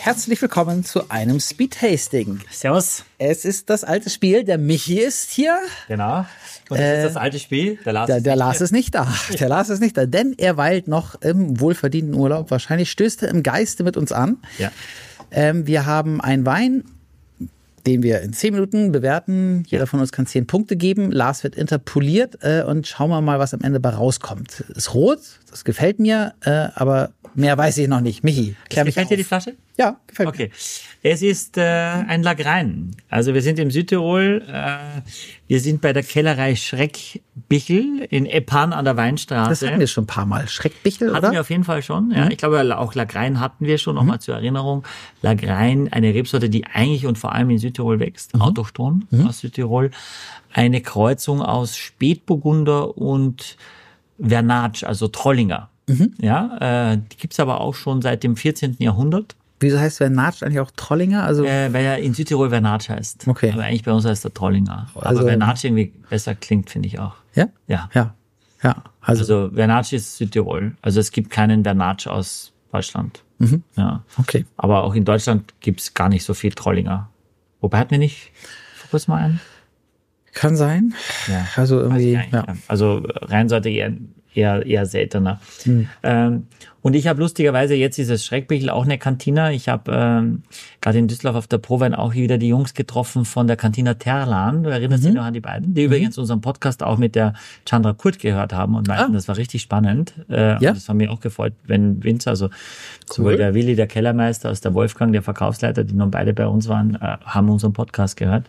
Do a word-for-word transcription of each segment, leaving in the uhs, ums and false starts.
herzlich willkommen zu einem Speed-Tasting. Servus. Es ist das alte Spiel, der Michi ist hier. Genau. Und das äh, ist das alte Spiel, der Lars, der, ist, der nicht Lars ist nicht da. Der Lars ist nicht da, denn er weilt noch im wohlverdienten Urlaub. Wahrscheinlich stößt er im Geiste mit uns an. Ja. Ähm, wir haben einen Wein, den wir in zehn Minuten bewerten. Jeder von uns kann zehn Punkte geben. Lars wird interpoliert äh, und schauen wir mal, was am Ende bei rauskommt. Ist rot, das gefällt mir, äh, aber mehr weiß ich noch nicht. Michi, klär mich auf. Gefällt dir die Flasche? Ja, gefällt okay. mir. Es ist äh, ein Lagrein. Also wir sind im Südtirol. Äh, wir sind bei der Kellerei Schreckbichel in Eppan an der Weinstraße. Das hatten wir schon ein paar Mal. Schreckbichel, hatten oder? Hatten wir auf jeden Fall schon. Ja, mhm. Ich glaube, auch Lagrein hatten wir schon. Nochmal mhm. zur Erinnerung. Lagrein, eine Rebsorte, die eigentlich und vor allem in Südtirol wächst. Mhm. Autochthon mhm. aus Südtirol. Eine Kreuzung aus Spätburgunder und Vernatsch, also Trollinger. Mhm. Ja, äh, die gibt's aber auch schon seit dem vierzehnten Jahrhundert. Wieso heißt Vernatsch eigentlich auch Trollinger? Also äh, weil er in Südtirol Vernatsch heißt. Okay. Aber eigentlich bei uns heißt er Trollinger. Also, aber Vernatsch irgendwie besser klingt, finde ich auch. Ja? Ja. Ja. Ja. Also, also Vernatsch ist Südtirol. Also es gibt keinen Vernatsch aus Deutschland. Mhm. Ja. Okay. Aber auch in Deutschland gibt's gar nicht so viel Trollinger. Wobei hatten wir nicht vor kurzem mal einen? Kann sein. Ja. Also irgendwie, ja. Also Rheinseite eher eher, eher seltener. Hm. Ähm, und ich habe lustigerweise, jetzt ist es Schreckbichel, auch eine Kantina. Ich habe ähm, gerade in Düsseldorf auf der Prowein auch wieder die Jungs getroffen von der Kantina Terlan. Du erinnerst mhm. dich noch an die beiden? Die mhm. übrigens unseren Podcast auch mit der Chandra Kurt gehört haben und meinten, ah. das war richtig spannend. Äh, ja. Und das hat mich auch gefreut, wenn Winzer, also cool. sowohl der Willi, der Kellermeister, als der Wolfgang, der Verkaufsleiter, die nun beide bei uns waren, äh, haben unseren Podcast gehört.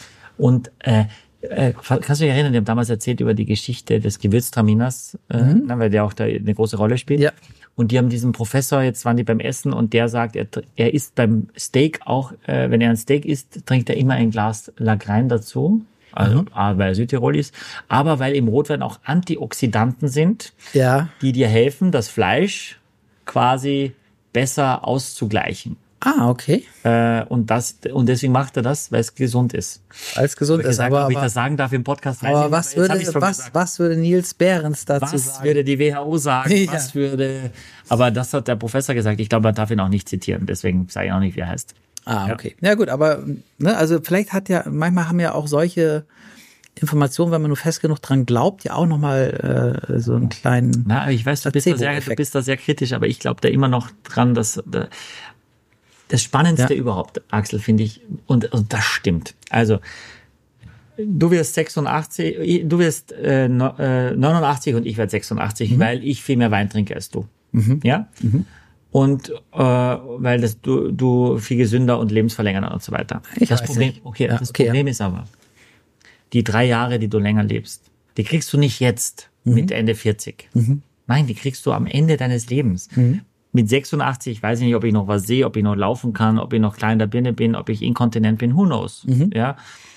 Und äh, Äh, kannst du dich erinnern, die haben damals erzählt über die Geschichte des Gewürztraminers, äh, mhm. weil der auch da eine große Rolle spielt. Ja. Und die haben diesen Professor, jetzt waren die beim Essen und der sagt, er, er isst beim Steak auch, äh, wenn er ein Steak isst, trinkt er immer ein Glas Lagrein dazu. Also mhm. A, weil er Südtirol ist, aber weil im Rotwein auch Antioxidanten sind, ja. die dir helfen, das Fleisch quasi besser auszugleichen. Ah, okay. Äh, und das und deswegen macht er das, weil es gesund ist. Weil es gesund ist. Gesagt, aber, ob ich aber, das sagen darf im Podcast. Aber nicht, was, würde, was, was würde Nils Behrens dazu was sagen? Was würde die W H O sagen? Ja. Was würde? Aber das hat der Professor gesagt. Ich glaube, man darf ihn auch nicht zitieren. Deswegen sage ich auch nicht, wie er heißt. Ah, okay. Ja, ja gut, aber ne, also vielleicht hat ja, manchmal haben ja auch solche Informationen, wenn man nur fest genug dran glaubt, ja auch nochmal äh, so einen kleinen. Na, ich weiß, du bist, da sehr, du bist da sehr kritisch, aber ich glaube da immer noch dran, dass da, das Spannendste ja. überhaupt, Axel, finde ich, und, und das stimmt. Also, du wirst sechsundachtzig, du wirst äh, neunundachtzig und ich werde sechsundachtzig, mhm. weil ich viel mehr Wein trinke als du. Mhm. Ja? Mhm. Und äh, weil das, du, du viel gesünder und lebensverlängernder und so weiter. Ich das weiß Problem, nicht. okay, ja, das okay, Problem ja. ist aber, die drei Jahre, die du länger lebst, die kriegst du nicht jetzt mhm. mit Ende vierzig. Mhm. Nein, die kriegst du am Ende deines Lebens. Mhm. Mit sechsundachtzig, ich weiß nicht, ob ich noch was sehe, ob ich noch laufen kann, ob ich noch klein in der Birne bin, ob ich inkontinent bin, who knows. Mhm. Ja.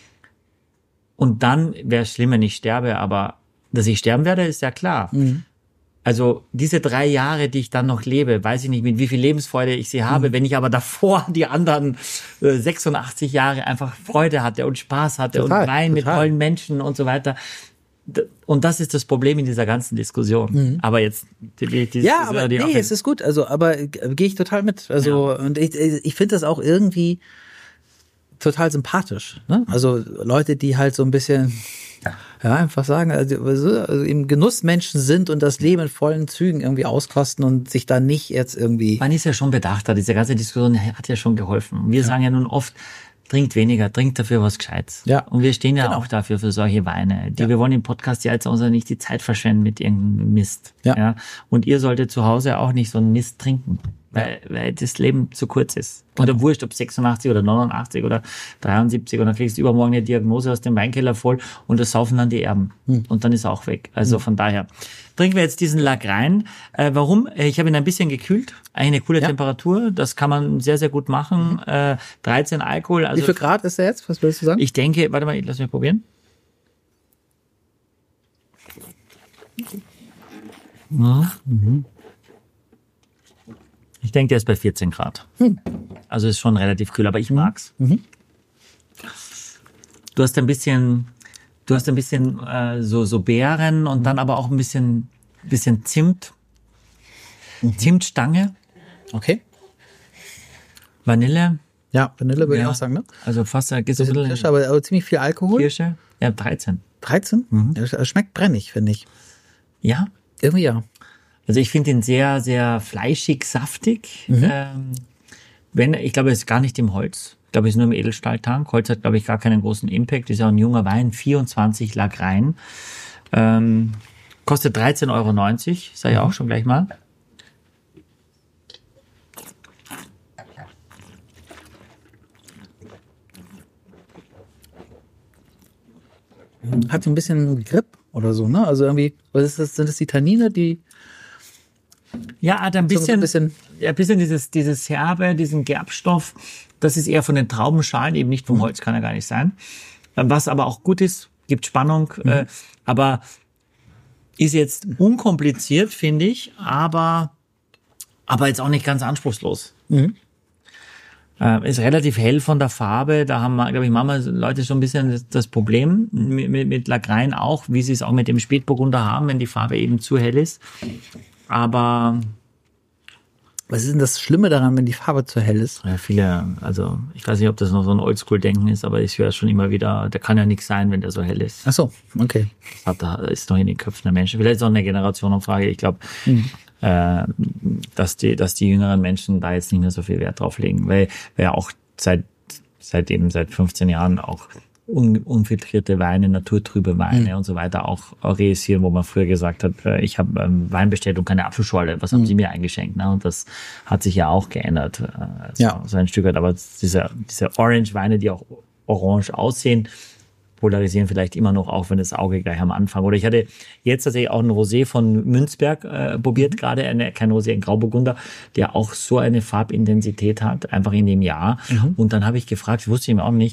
Und dann wäre es schlimm, wenn ich sterbe, aber dass ich sterben werde, ist ja klar. Mhm. Also diese drei Jahre, die ich dann noch lebe, weiß ich nicht, mit wie viel Lebensfreude ich sie habe. Mhm. Wenn ich aber davor die anderen äh, sechsundachtzig Jahre einfach Freude hatte und Spaß hatte total, und Wein mit tollen Menschen und so weiter. Und das ist das Problem in dieser ganzen Diskussion. Mhm. Aber jetzt die, die, die ja, aber die nee, es ist gut. Also, aber äh, gehe ich total mit. Also ja. und ich, ich finde das auch irgendwie total sympathisch. Ne? Also Leute, die halt so ein bisschen ja, ja einfach sagen, also, also eben Genussmenschen sind und das Leben in vollen Zügen irgendwie auskosten und sich da nicht jetzt irgendwie. Man ist ja schon bedachter. Diese ganze Diskussion hat ja schon geholfen. Wir ja. sagen ja nun oft, trinkt weniger, trinkt dafür was Gescheites. Ja. Und wir stehen ja genau. auch dafür für solche Weine. Die, ja. Wir wollen im Podcast ja jetzt auch nicht die Zeit verschwenden mit irgendeinem Mist. Ja. Ja. Und ihr solltet zu Hause auch nicht so einen Mist trinken, weil, ja. weil das Leben zu kurz ist. Genau. Oder wurscht, ob sechsundachtzig oder neunundachtzig oder dreiundsiebzig und dann kriegst du übermorgen eine Diagnose aus dem Weinkeller voll und das saufen dann die Erben. Hm. Und dann ist er auch weg. Also hm. von daher trinken wir jetzt diesen Lagrein. Äh, warum? Ich habe ihn ein bisschen gekühlt. Eine coole ja. Temperatur. Das kann man sehr, sehr gut machen. Mhm. Äh, dreizehn Alkohol. Also wie viel Grad ist er jetzt? Was willst du sagen? Ich denke, warte mal, lass mich probieren. Mhm. Ich denke, der ist bei vierzehn Grad. Hm. Also ist schon relativ kühl, aber ich mag's. Mhm. Du hast ein bisschen, du hast ein bisschen äh, so so Beeren und dann aber auch ein bisschen, bisschen Zimt, mhm. Zimtstange. Okay. Vanille. Ja, Vanille würde Ja. ich auch sagen, ne? Also fast ein bisschen Kirsche, aber, aber ziemlich viel Alkohol. Kirsche. Ja, dreizehn. dreizehn? Mhm. Das schmeckt brennig, finde ich. Ja. Irgendwie ja. Also ich finde ihn sehr, sehr fleischig, saftig. Mhm. Ähm, wenn, ich glaube, es ist gar nicht im Holz. Ich glaube, es ist nur im Edelstahltank. Holz hat, glaube ich, gar keinen großen Impact. Ist ja ein junger Wein, vierundzwanzig Lagrein. Ähm, kostet dreizehn Euro neunzig, sage ich Mhm. auch schon gleich mal. Hat so ein bisschen Grip oder so, ne? Also irgendwie, was ist das, sind das die Tannine, die Ja, hat ein so bisschen, ein bisschen ja, ein bisschen dieses, dieses Herbe, diesen Gerbstoff. Das ist eher von den Traubenschalen, eben nicht vom Mhm. Holz, kann ja gar nicht sein. Was aber auch gut ist, gibt Spannung, Mhm. äh, aber ist jetzt unkompliziert, finde ich, aber, aber jetzt auch nicht ganz anspruchslos. Mhm. Äh, ist relativ hell von der Farbe. Da haben, glaube ich, manchmal Leute schon ein bisschen das, das Problem mit, mit, mit Lagrein auch, wie sie es auch mit dem Spätburgunder haben, wenn die Farbe eben zu hell ist. Aber Was ist denn das Schlimme daran, wenn die Farbe zu hell ist? ja, viele, also ich weiß nicht, ob das noch so ein Oldschool-Denken ist, aber ich höre schon immer wieder, der kann ja nichts sein, wenn der so hell ist. Ach so, okay. Das hat, da ist noch in den Köpfen der Menschen. Vielleicht ist auch eine Generationenfrage. Ich glaube, Mhm. äh, dass die, dass die jüngeren Menschen da jetzt nicht mehr so viel Wert drauf legen, weil wir ja auch seit, seit eben seit fünfzehn Jahren auch un, unfiltrierte Weine, naturtrübe Weine Mhm. und so weiter auch realisieren, wo man früher gesagt hat, äh, ich habe ähm, Wein bestellt und keine Apfelschorle. Was haben Mhm. Sie mir eingeschenkt? Ne? Und das hat sich ja auch geändert. Äh, so, Ja. so ein Stück weit. Aber diese, diese Orange-Weine, die auch orange aussehen, polarisieren vielleicht immer noch, auch wenn das Auge gleich am Anfang. Oder ich hatte jetzt tatsächlich auch einen Rosé von Münzberg äh, probiert, gerade eine, kein Rosé, ein Grauburgunder, der auch so eine Farbintensität hat, einfach in dem Jahr. Mhm. Und dann habe ich gefragt, wusste ich mir auch nicht,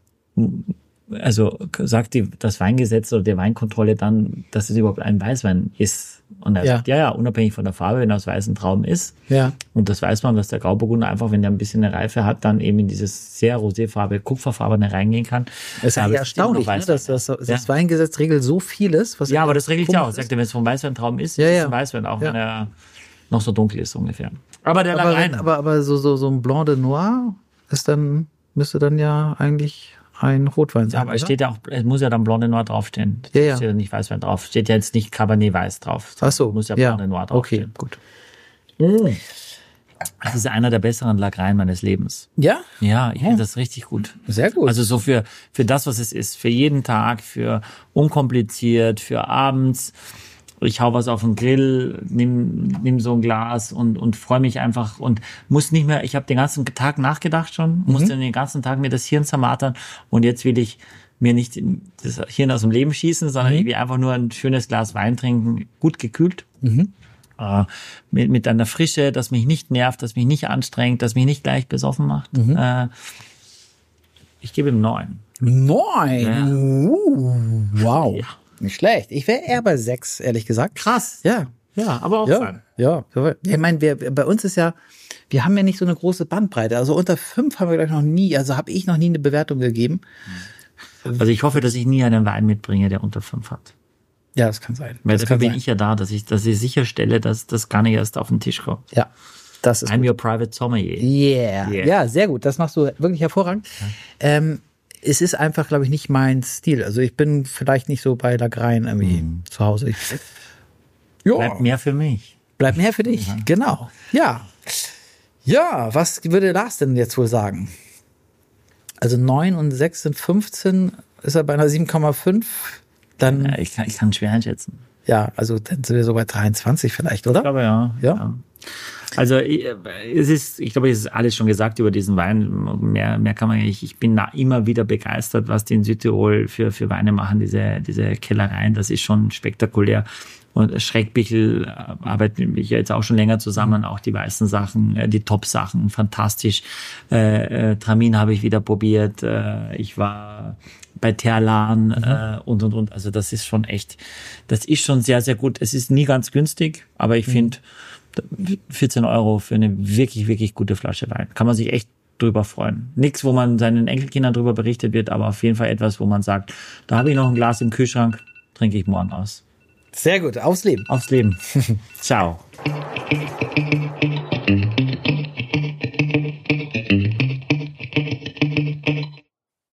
also sagt die, das Weingesetz oder die Weinkontrolle dann, dass es überhaupt ein Weißwein ist. Und er Ja. sagt, ja, ja, unabhängig von der Farbe, wenn er aus weißen Trauben ist. Ja. Und das weiß man, dass der Grauburgunder einfach, wenn der ein bisschen eine Reife hat, dann eben in dieses sehr roséfarbe, kupferfarbene reingehen kann. Das ist ja Aber erstaunlich, noch ne, dass das, das Ja. Weingesetz regelt so vieles. Was Ja, aber das regelt ja auch. komisch Sagt er, wenn es vom Weißweintrauben ist, Ja, ist ja. es ein Weißwein, auch Ja. wenn er noch so dunkel ist ungefähr. Aber der ist. Aber, Lagrein, wenn, aber, aber so, so, so ein Blanc de Noir ist dann, müsste dann ja eigentlich ein Rotwein sein. ja, aber es oder? steht ja auch, es muss ja dann Blonde Noir draufstehen. Ja, ja. Steht ja nicht Weißwein drauf. Steht ja jetzt nicht Cabernet Weiß drauf. Ach so, Muss ja ja. Blonde Noir Okay, draufstehen. gut. Das ist einer der besseren Lagrein meines Lebens. Ja, Ja, ich finde das richtig gut. sehr gut. Also so für, für das, was es ist. Für jeden Tag, für unkompliziert, für abends. Ich hau was auf den Grill, nimm, nimm so ein Glas und, und freue mich einfach und muss nicht mehr, ich habe den ganzen Tag nachgedacht schon, Mhm. musste den ganzen Tag mir das Hirn zermartern und jetzt will ich mir nicht das Hirn aus dem Leben schießen, sondern Mhm. ich will einfach nur ein schönes Glas Wein trinken, gut gekühlt. Mhm. Äh, mit, mit einer Frische, das mich nicht nervt, das mich nicht anstrengt, das mich nicht gleich besoffen macht. Mhm. Äh, ich gebe ihm neun. Neun. Ja. Uh, wow. Ja. Nicht schlecht. Ich wäre eher bei sechs, ehrlich gesagt. Krass. Ja. Ja, aber auch Ja, fein. ja. Ich meine, wir, bei uns ist ja, wir haben ja nicht so eine große Bandbreite. Also unter fünf haben wir gleich noch nie, also habe ich noch nie eine Bewertung gegeben. Also ich hoffe, dass ich nie einen Wein mitbringe, der unter fünf hat. Ja, das kann sein. Weil das dafür kann bin sein. ich ja da, dass ich, dass ich sicherstelle, dass das gar nicht erst auf den Tisch kommt. Ja, das ist I'm gut. your private sommelier. Yeah. Yeah. Ja, sehr gut. Das machst du wirklich hervorragend. Ähm, es ist einfach, glaube ich, nicht mein Stil. Also ich bin vielleicht nicht so bei Lagrein irgendwie zu Hause. Ich, ja, Bleibt mehr für mich. bleibt mehr für dich. Genau. Ja. Ja, was würde Lars denn jetzt wohl sagen? Also neun und sechs sind fünfzehn, ist er bei einer sieben Komma fünf. Dann, Ja, ich kann, ich kann schwer einschätzen. ja, also dann sind wir so bei dreiundzwanzig vielleicht, oder? Ich glaube, ja. Ja. Also ich- es ist, ich glaube, es ist alles schon gesagt über diesen Wein. Mehr, mehr kann man nicht. Ich bin da immer wieder begeistert, was die in Südtirol für, für Weine machen, diese, diese Kellereien. Das ist schon spektakulär. Und Schreckbichel äh, arbeiten wir jetzt auch schon länger zusammen, auch die weißen Sachen, äh, die Top-Sachen, fantastisch. Äh, äh, Tramin habe ich wieder probiert. Äh, ich war bei Terlan mhm. äh, und, und, und. Also das ist schon echt, das ist schon sehr, sehr gut. Es ist nie ganz günstig, aber ich mhm. finde, vierzehn Euro für eine wirklich, wirklich gute Flasche Wein. Kann man sich echt drüber freuen. Nichts, wo man seinen Enkelkindern drüber berichtet wird, aber auf jeden Fall etwas, wo man sagt, da habe ich noch ein Glas im Kühlschrank, trinke ich morgen aus. Sehr gut. Aufs Leben. Aufs Leben. Ciao.